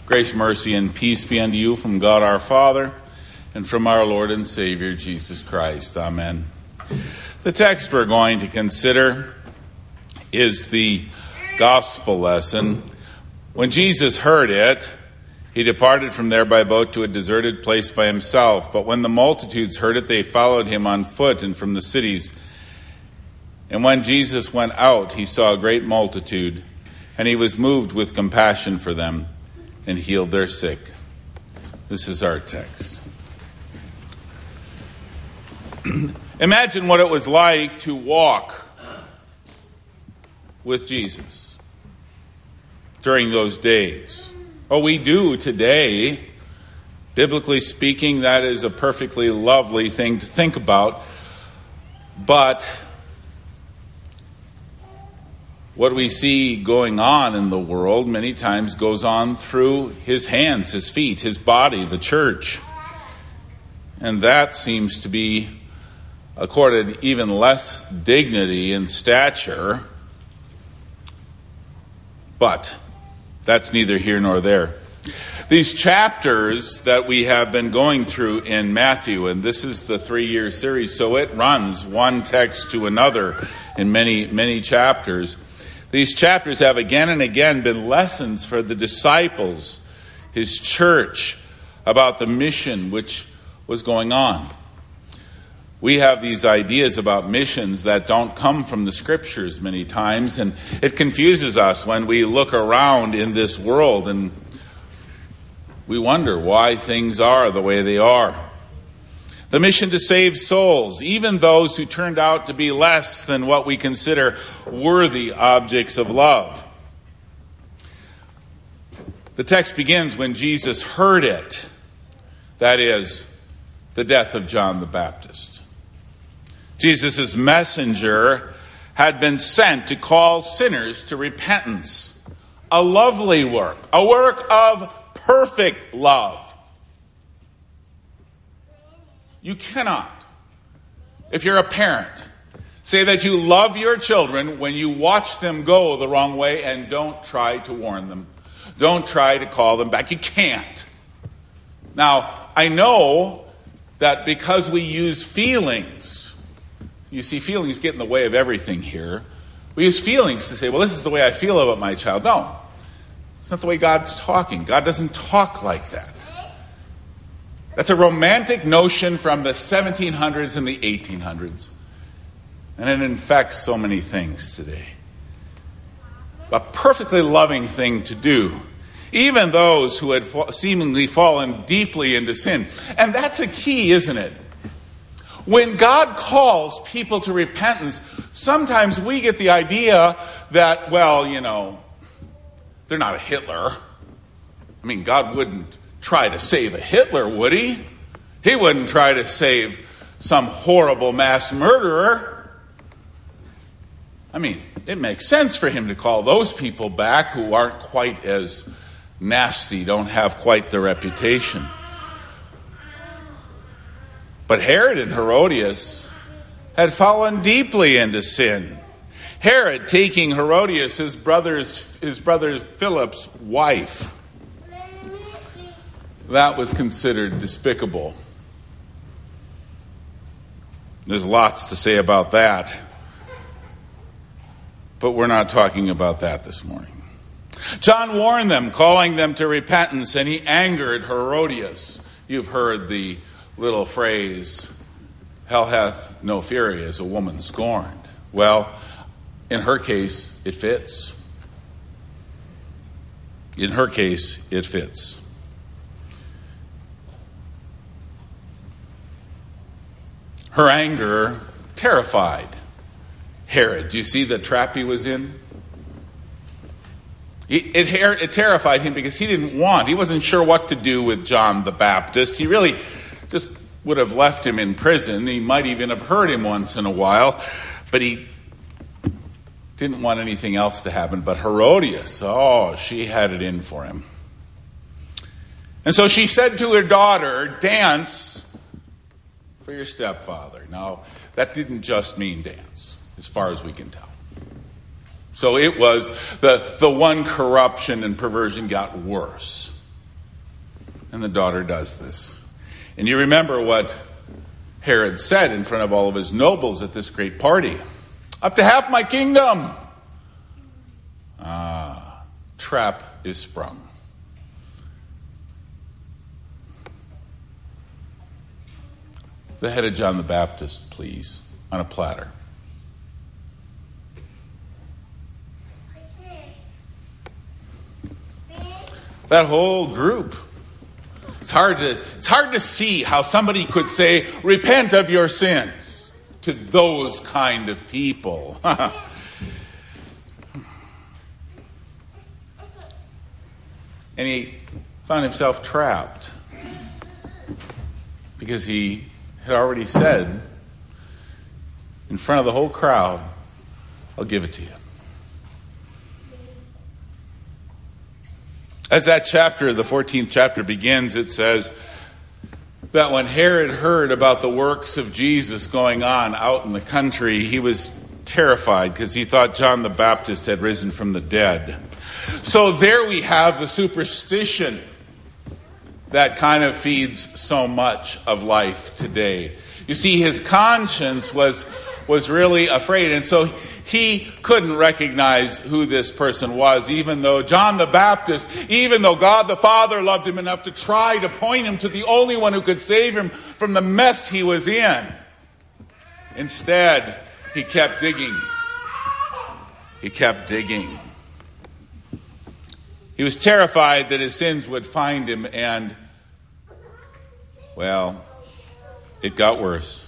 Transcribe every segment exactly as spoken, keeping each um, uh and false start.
Grace, mercy, and peace be unto you from God our Father and from our Lord and Savior, Jesus Christ. Amen. The text we're going to consider is the gospel lesson. When Jesus heard it, he departed from there by boat to a deserted place by himself. But when the multitudes heard it, they followed him on foot and from the cities. And when Jesus went out, he saw a great multitude, and he was moved with compassion for them, and healed their sick. This is our text. Imagine what it was like to walk with Jesus during those days. Oh, we do today. Biblically speaking, that is a perfectly lovely thing to think about. But what we see going on in the world many times goes on through his hands, his feet, his body, the church. And that seems to be accorded even less dignity and stature. But that's neither here nor there. These chapters that we have been going through in Matthew, and this is the three-year series, so it runs one text to another in many, many chapters. These chapters have again and again been lessons for the disciples, his church, about the mission which was going on. We have these ideas about missions that don't come from the scriptures many times, and it confuses us when we look around in this world and we wonder why things are the way they are. The mission to save souls, even those who turned out to be less than what we consider worthy objects of love. The text begins when Jesus heard it, that is, the death of John the Baptist. Jesus' messenger had been sent to call sinners to repentance. A lovely work, a work of perfect love. You cannot, if you're a parent, say that you love your children when you watch them go the wrong way and don't try to warn them. Don't try to call them back. You can't. Now, I know that because we use feelings, you see, feelings get in the way of everything here. We use feelings to say, well, this is the way I feel about my child. No, it's not the way God's talking. God doesn't talk like that. That's a romantic notion from the seventeen hundreds and the eighteen hundreds. And it infects so many things today. A perfectly loving thing to do. Even those who had seemingly fallen deeply into sin. And that's a key, isn't it? When God calls people to repentance, sometimes we get the idea that, well, you know, they're not a Hitler. I mean, God wouldn't try to save a Hitler, would he? He wouldn't try to save some horrible mass murderer. I mean, it makes sense for him to call those people back who aren't quite as nasty, don't have quite the reputation. But Herod and Herodias had fallen deeply into sin. Herod taking Herodias, his brother's, his brother Philip's wife. That was considered despicable. There's lots to say about that. But we're not talking about that this morning. John warned them, calling them to repentance, and he angered Herodias. You've heard the little phrase, hell hath no fury as a woman scorned. Well, in her case, it fits. In her case, it fits. Her anger terrified Herod. Do you see the trap he was in? It, it, it terrified him because he didn't want, he wasn't sure what to do with John the Baptist. He really just would have left him in prison. He might even have heard him once in a while, but he didn't want anything else to happen. But Herodias, oh, she had it in for him. And so she said to her daughter, dance for your stepfather. Now, that didn't just mean dance, as far as we can tell. So it was, the, the one corruption and perversion got worse. And the daughter does this. And you remember what Herod said in front of all of his nobles at this great party. Up to half my kingdom. Ah, trap is sprung. The head of John the Baptist, please, on a platter. That whole group. It's hard to, it's hard to see how somebody could say, repent of your sins to those kind of people. And he found himself trapped because he had already said in front of the whole crowd, I'll give it to you. As that chapter, the fourteenth chapter begins, it says that when Herod heard about the works of Jesus going on out in the country, he was terrified because he thought John the Baptist had risen from the dead. So there we have the superstition that kind of feeds so much of life today. You see, his conscience was was really afraid, and so he couldn't recognize who this person was, even though John the Baptist, even though God the Father loved him enough to try to point him to the only one who could save him from the mess he was in. Instead, he kept digging. He kept digging. He was terrified that his sins would find him, and, well, it got worse.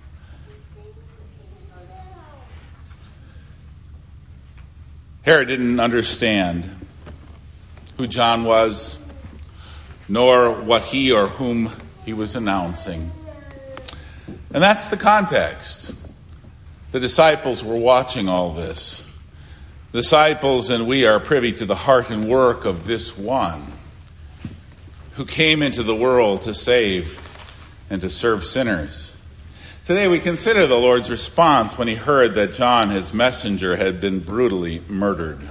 Herod didn't understand who John was, nor what he or whom he was announcing. And that's the context. The disciples were watching all this. The disciples and we are privy to the heart and work of this one who came into the world to save and to serve sinners. Today we consider the Lord's response when he heard that John, his messenger, had been brutally murdered.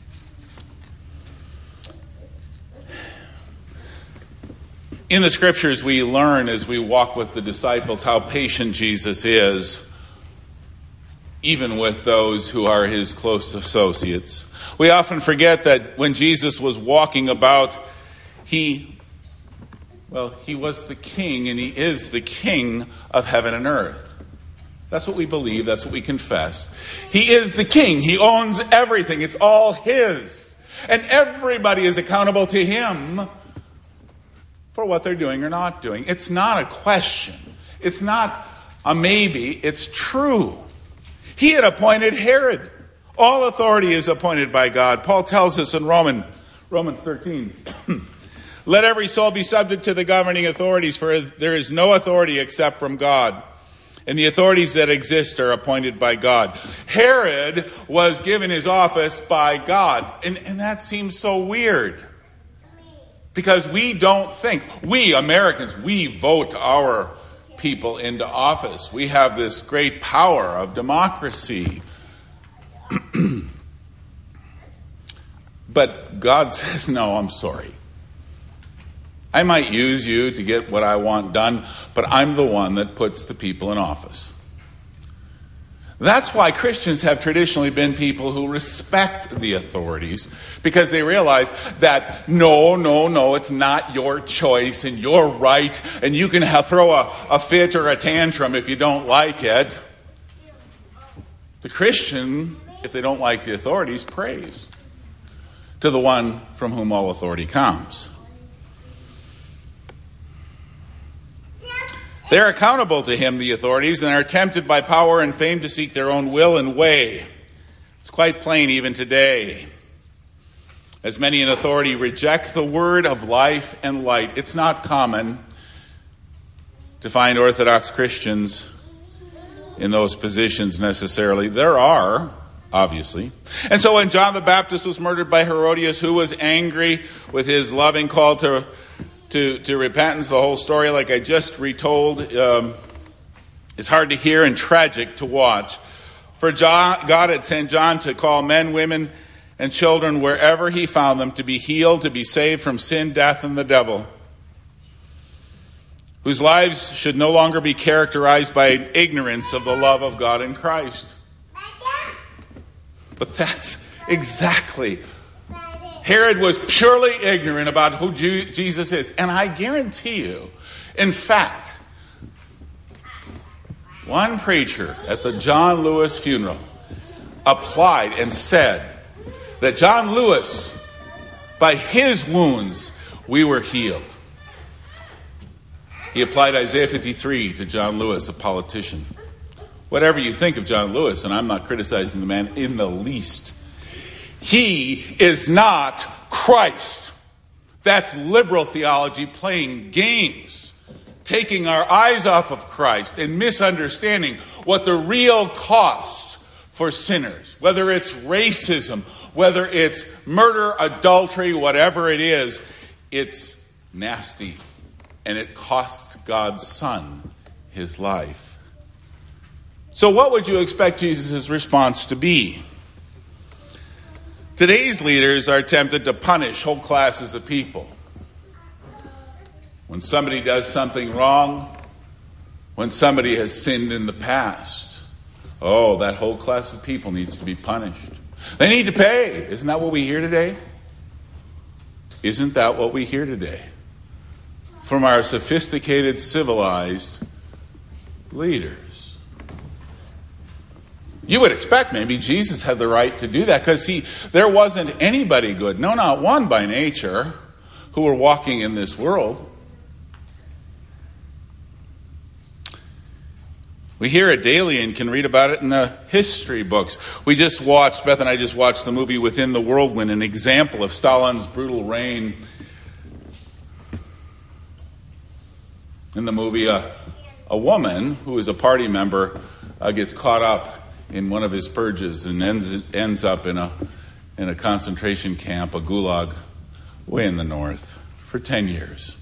In the scriptures we learn as we walk with the disciples how patient Jesus is, even with those who are his close associates. We often forget that when Jesus was walking about, he Well, he was the king, and he is the king of heaven and earth. That's what we believe. That's what we confess. He is the king. He owns everything. It's all his. And everybody is accountable to him for what they're doing or not doing. It's not a question. It's not a maybe. It's true. He had appointed Herod. All authority is appointed by God. Paul tells us in Roman, Romans thirteen, let every soul be subject to the governing authorities, for there is no authority except from God. And the authorities that exist are appointed by God. Herod was given his office by God. And, and that seems so weird. Because we don't think, we Americans, we vote our people into office. We have this great power of democracy. But God says, no, I'm sorry. I might use you to get what I want done, but I'm the one that puts the people in office. That's why Christians have traditionally been people who respect the authorities, because they realize that no, no, no, it's not your choice and your right, and you can have, throw a, a fit or a tantrum if you don't like it. The Christian, if they don't like the authorities, prays to the one from whom all authority comes. They're accountable to him, the authorities, and are tempted by power and fame to seek their own will and way. It's quite plain even today. As many in authority reject the word of life and light, it's not common to find Orthodox Christians in those positions necessarily. There are, obviously. And so when John the Baptist was murdered by Herodias, who was angry with his loving call to To, to repentance, the whole story, like I just retold, um, is hard to hear and tragic to watch. For John, God had sent John to call men, women, and children wherever he found them to be healed, to be saved from sin, death, and the devil. whose lives should no longer be characterized by ignorance of the love of God in Christ. But that's exactly. Herod was purely ignorant about who Jesus is. And I guarantee you, in fact, one preacher at the John Lewis funeral applied and said that John Lewis, by his wounds, we were healed. He applied Isaiah fifty-three to John Lewis, a politician. Whatever you think of John Lewis, and I'm not criticizing the man in the least, he is not Christ. That's liberal theology playing games, taking our eyes off of Christ and misunderstanding what the real cost for sinners, whether it's racism, whether it's murder, adultery, whatever it is, it's nasty. And it cost God's Son his life. So what would you expect Jesus' response to be? Today's leaders are tempted to punish whole classes of people. When somebody does something wrong, when somebody has sinned in the past, oh, that whole class of people needs to be punished. They need to pay. Isn't that what we hear today? Isn't that what we hear today? From our sophisticated, civilized leaders. You would expect maybe Jesus had the right to do that because he, there wasn't anybody good, no, not one by nature, who were walking in this world. We hear it daily and can read about it in the history books. We just watched, Beth and I just watched the movie Within the Whirlwind, an example of Stalin's brutal reign. In the movie, uh, a woman who is a party member uh, gets caught up in one of his purges and ends ends up in a in a concentration camp, a gulag, way in the north, for ten years.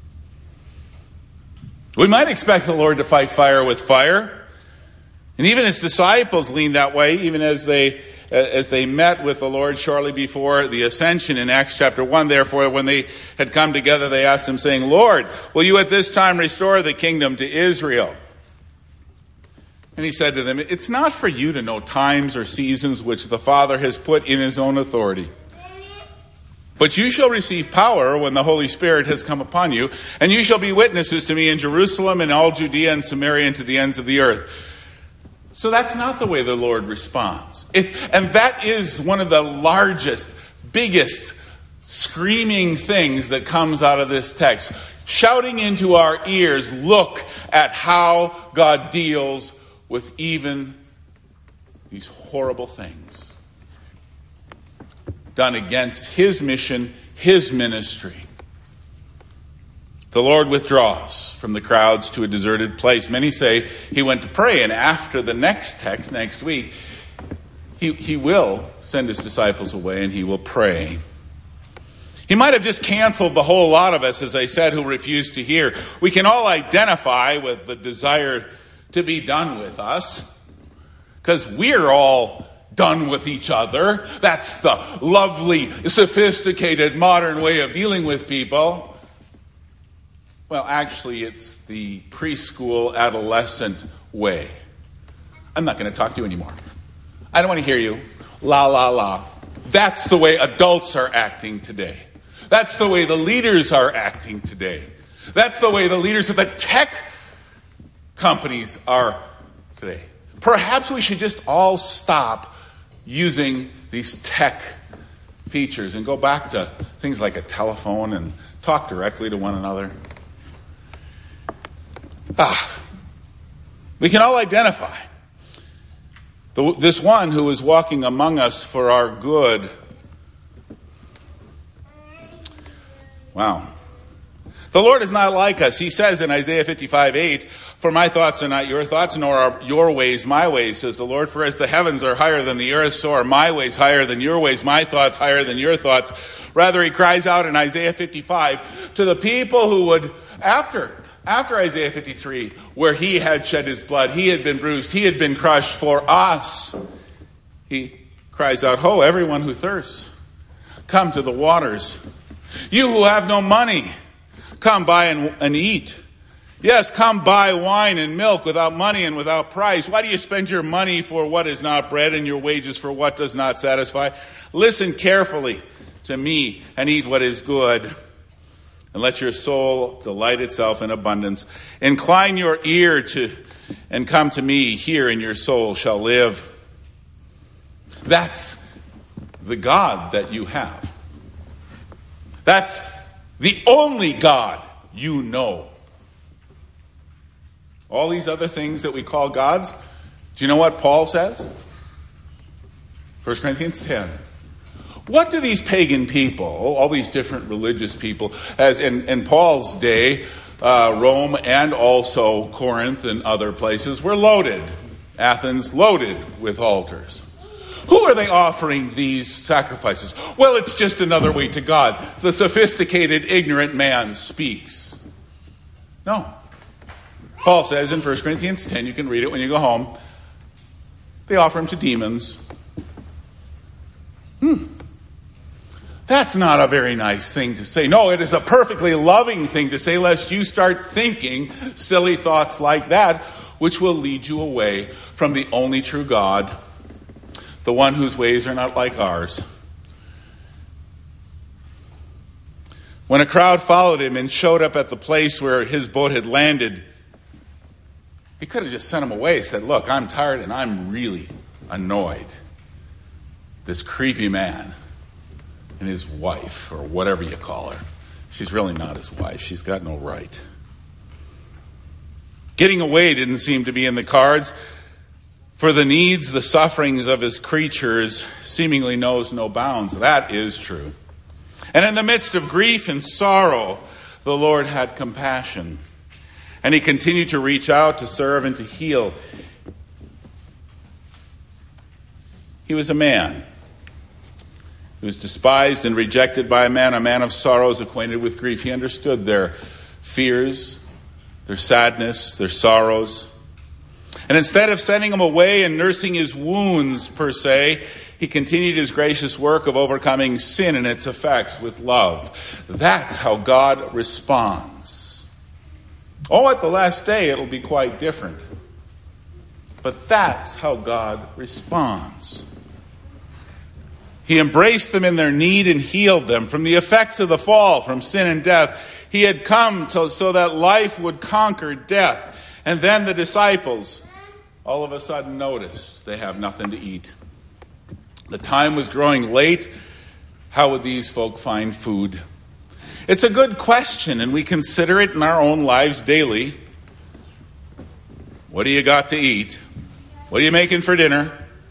We might expect the Lord to fight fire with fire, and even his disciples leaned that way, even as they as they met with the Lord shortly before the ascension in Acts chapter one. Therefore, when they had come together, they asked him, saying, Lord, will you at this time restore the kingdom to Israel? And he said to them, it's not for you to know times or seasons which the Father has put in his own authority. But you shall receive power when the Holy Spirit has come upon you, and you shall be witnesses to me in Jerusalem and all Judea and Samaria and to the ends of the earth. So that's not the way the Lord responds. It, and that is one of the largest, biggest, screaming things that comes out of this text. Shouting into our ears, look at how God deals with even these horrible things done against his mission, his ministry. The Lord withdraws from the crowds to a deserted place. Many say he went to pray, and after the next text, next week, he, he will send his disciples away and he will pray. He might have just canceled the whole lot of us, as I said, who refused to hear. We can all identify with the desire to be done with us, because we're all done with each other. That's the lovely, sophisticated, modern way of dealing with people. Well, actually, it's the preschool, adolescent way. I'm not going to talk to you anymore. I don't want to hear you. La, la, la. That's the way adults are acting today. That's the way the leaders are acting today. That's the way the leaders of the tech companies are today. Perhaps we should just all stop using these tech features and go back to things like a telephone and talk directly to one another. Ah, we can all identify the, this one who is walking among us for our good. Wow. The Lord is not like us. He says in Isaiah fifty-five eight, for my thoughts are not your thoughts, nor are your ways my ways, says the Lord. For as the heavens are higher than the earth, so are my ways higher than your ways, my thoughts higher than your thoughts. Rather, he cries out in Isaiah fifty-five to the people who would, after, after Isaiah fifty-three, where he had shed his blood, he had been bruised, he had been crushed for us. He cries out, ho, everyone who thirsts, come to the waters. You who have no money, come buy and, and eat. Yes, come buy wine and milk without money and without price. Why do you spend your money for what is not bread and your wages for what does not satisfy? Listen carefully to me and eat what is good, and let your soul delight itself in abundance. Incline your ear to and come to me, hear, and your soul shall live. That's the God that you have. That's the only God you know. All these other things that we call gods, do you know what Paul says? First Corinthians ten. What do these pagan people, all these different religious people, as in, in Paul's day, uh, Rome and also Corinth and other places were loaded. Athens loaded with altars. Who are they offering these sacrifices? Well, it's just another way to God. The sophisticated, ignorant man speaks. No. Paul says in First Corinthians ten, you can read it when you go home, they offer him to demons. Hmm. That's not a very nice thing to say. No, it is a perfectly loving thing to say, lest you start thinking silly thoughts like that, which will lead you away from the only true God, the one whose ways are not like ours. When a crowd followed him and showed up at the place where his boat had landed, he could have just sent them away and said, look, I'm tired and I'm really annoyed. This creepy man and his wife, or whatever you call her. She's really not his wife. She's got no right. Getting away didn't seem to be in the cards, for the needs, the sufferings of his creatures seemingly knows no bounds. That is true. And in the midst of grief and sorrow, the Lord had compassion. And he continued to reach out, to serve, and to heal. He was a man. He was despised and rejected by a man, a man of sorrows, acquainted with grief. He understood their fears, their sadness, their sorrows. And instead of sending him away and nursing his wounds, per se, he continued his gracious work of overcoming sin and its effects with love. That's how God responds. Oh, at the last day, it'll be quite different. But that's how God responds. He embraced them in their need and healed them from the effects of the fall, from sin and death. He had come to, so that life would conquer death. And then the disciples all of a sudden noticed they have nothing to eat. The time was growing late. How would these folk find food? It's a good question, and we consider it in our own lives daily. What do you got to eat? What are you making for dinner?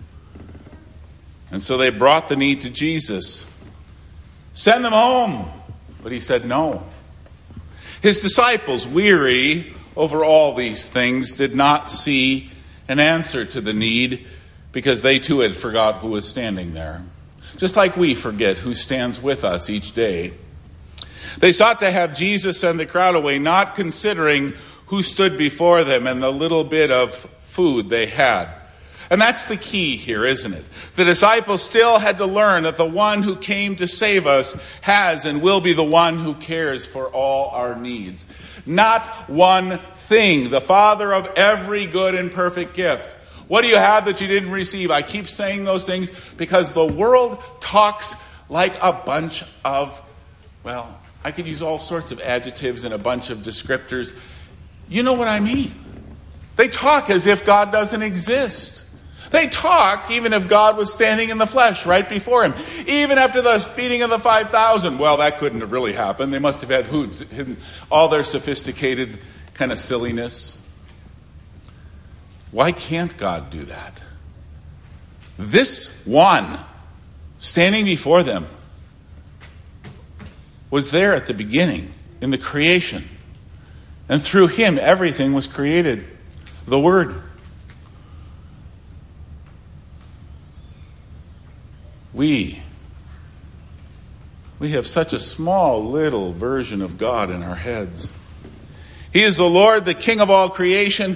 And so they brought the need to Jesus. Send them home. But he said no. His disciples, weary over all these things, did not see an answer to the need because they too had forgot who was standing there. Just like we forget who stands with us each day. They sought to have Jesus send the crowd away, not considering who stood before them and the little bit of food they had. And that's the key here, isn't it? The disciples still had to learn that the one who came to save us has and will be the one who cares for all our needs. Not one thing, the Father of every good and perfect gift. What do you have that you didn't receive? I keep saying those things because the world talks like a bunch of, well, I could use all sorts of adjectives and a bunch of descriptors. You know what I mean? They talk as if God doesn't exist. They talk even if God was standing in the flesh right before him. Even after the feeding of the five thousand. Well, that couldn't have really happened. They must have had foods, hidden all their sophisticated kind of silliness. Why can't God do that? This one standing before them was there at the beginning in the creation. And through him, everything was created. The Word. We, we have such a small little version of God in our heads. He is the Lord, the King of all creation.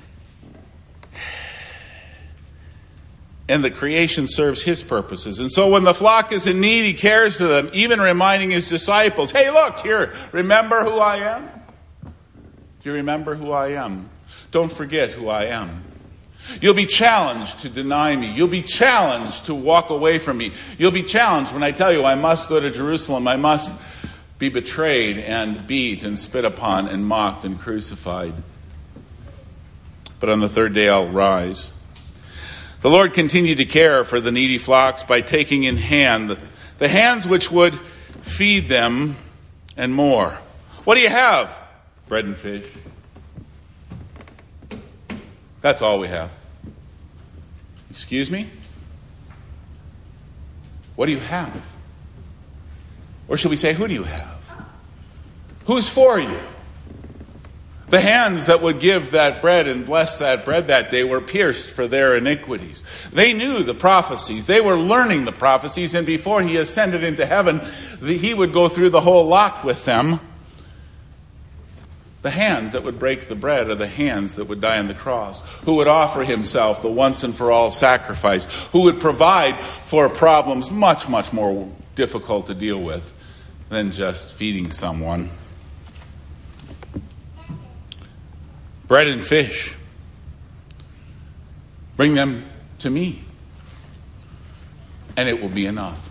And the creation serves his purposes. And so when the flock is in need, he cares for them, even reminding his disciples, hey, look here, remember who I am? Do you remember who I am? Don't forget who I am. You'll be challenged to deny me. You'll be challenged to walk away from me. You'll be challenged when I tell you I must go to Jerusalem. I must be betrayed and beat and spit upon and mocked and crucified. But on the third day I'll rise. The Lord continued to care for the needy flocks by taking in hand the, the hands which would feed them and more. What do you have? Bread and fish. That's all we have. Excuse me? What do you have? Or should we say, who do you have? Who's for you? The hands that would give that bread and bless that bread that day were pierced for their iniquities. They knew the prophecies. They were learning the prophecies. And before he ascended into heaven, he would go through the whole lot with them. The hands that would break the bread are the hands that would die on the cross, who would offer himself the once and for all sacrifice, who would provide for problems much, much more difficult to deal with than just feeding someone. Bread and fish. Bring them to me, and it will be enough.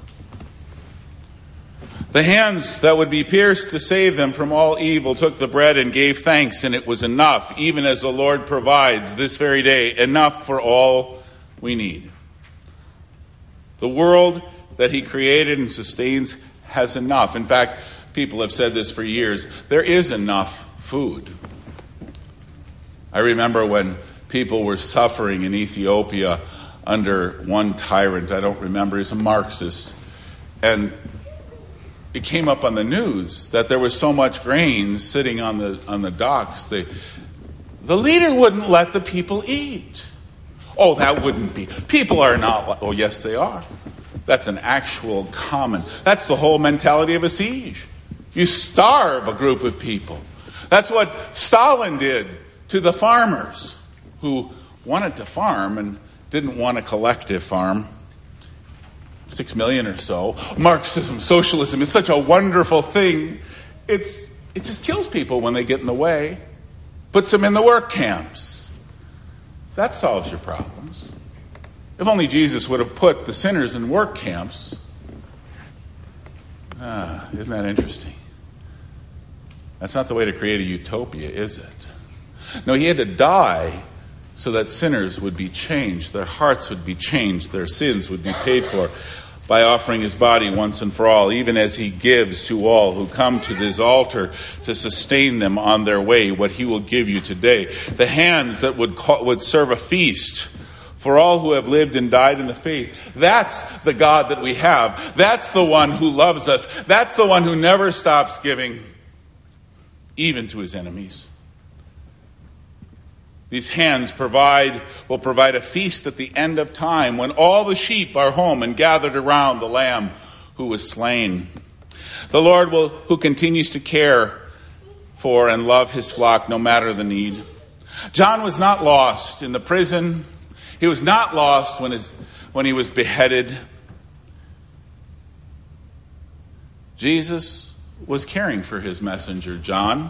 The hands that would be pierced to save them from all evil took the bread and gave thanks, and it was enough, even as the Lord provides this very day, enough for all we need. The world that he created and sustains has enough. In fact, people have said this for years. There is enough food. I remember when people were suffering in Ethiopia under one tyrant. I don't remember. He's a Marxist. And it came up on the news that there was so much grain sitting on the on the docks. They, the leader wouldn't let the people eat. Oh, that wouldn't be. People are not. Oh, yes, they are. That's an actual common. That's the whole mentality of a siege. You starve a group of people. That's what Stalin did to the farmers who wanted to farm and didn't want a collective farm. Six million or so. Marxism, socialism, it's such a wonderful thing. It's it just kills people when they get in the way. Puts them in the work camps. That solves your problems. If only Jesus would have put the sinners in work camps. Ah, isn't that interesting? That's not the way to create a utopia, is it? No, he had to die so that sinners would be changed, their hearts would be changed, their sins would be paid for by offering his body once and for all, even as he gives to all who come to this altar to sustain them on their way what he will give you today. The hands that would call, would serve a feast for all who have lived and died in the faith. That's the God that we have. That's the one who loves us. That's the one who never stops giving, even to his enemies. These hands provide will provide a feast at the end of time when all the sheep are home and gathered around the Lamb who was slain. The Lord will, who continues to care for and love his flock no matter the need. John was not lost in the prison. He was not lost when his when he was beheaded. Jesus was caring for his messenger, John.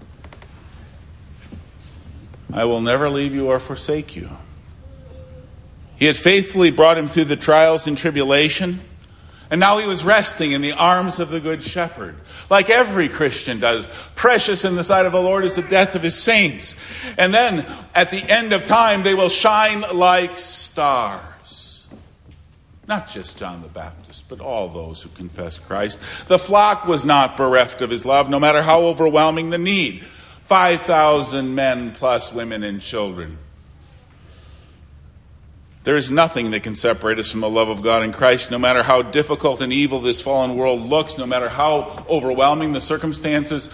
I will never leave you or forsake you. He had faithfully brought him through the trials and tribulation, and now he was resting in the arms of the Good Shepherd, like every Christian does. Precious in the sight of the Lord is the death of his saints. And then, at the end of time, they will shine like stars. Not just John the Baptist, but all those who confess Christ. The flock was not bereft of his love, no matter how overwhelming the need. five thousand men plus women and children. There is nothing that can separate us from the love of God in Christ, no matter how difficult and evil this fallen world looks, no matter how overwhelming the circumstances.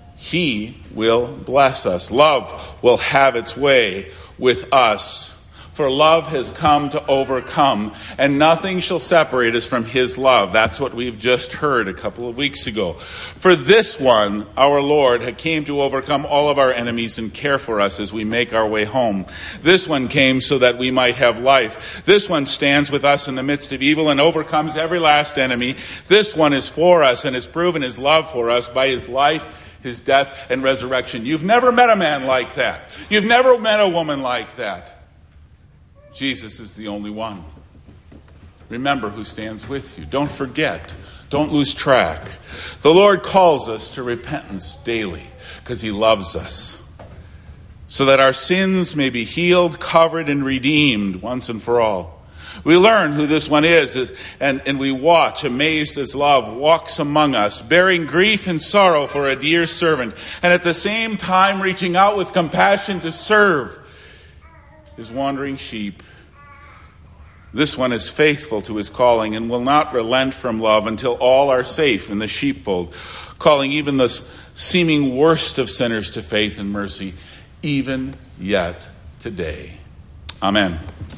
He will bless us. Love will have its way with us. For love has come to overcome, and nothing shall separate us from his love. That's what we've just heard a couple of weeks ago. For this one, our Lord, had came to overcome all of our enemies and care for us as we make our way home. This one came so that we might have life. This one stands with us in the midst of evil and overcomes every last enemy. This one is for us and has proven his love for us by his life, his death, and resurrection. You've never met a man like that. You've never met a woman like that. Jesus is the only one. Remember who stands with you. Don't forget. Don't lose track. The Lord calls us to repentance daily because he loves us, so that our sins may be healed, covered, and redeemed once and for all. We learn who this one is, and, and we watch, amazed as love walks among us, bearing grief and sorrow for a dear servant, and at the same time reaching out with compassion to serve his wandering sheep. This one is faithful to his calling and will not relent from love until all are safe in the sheepfold, calling even the seeming worst of sinners to faith and mercy, even yet today. Amen.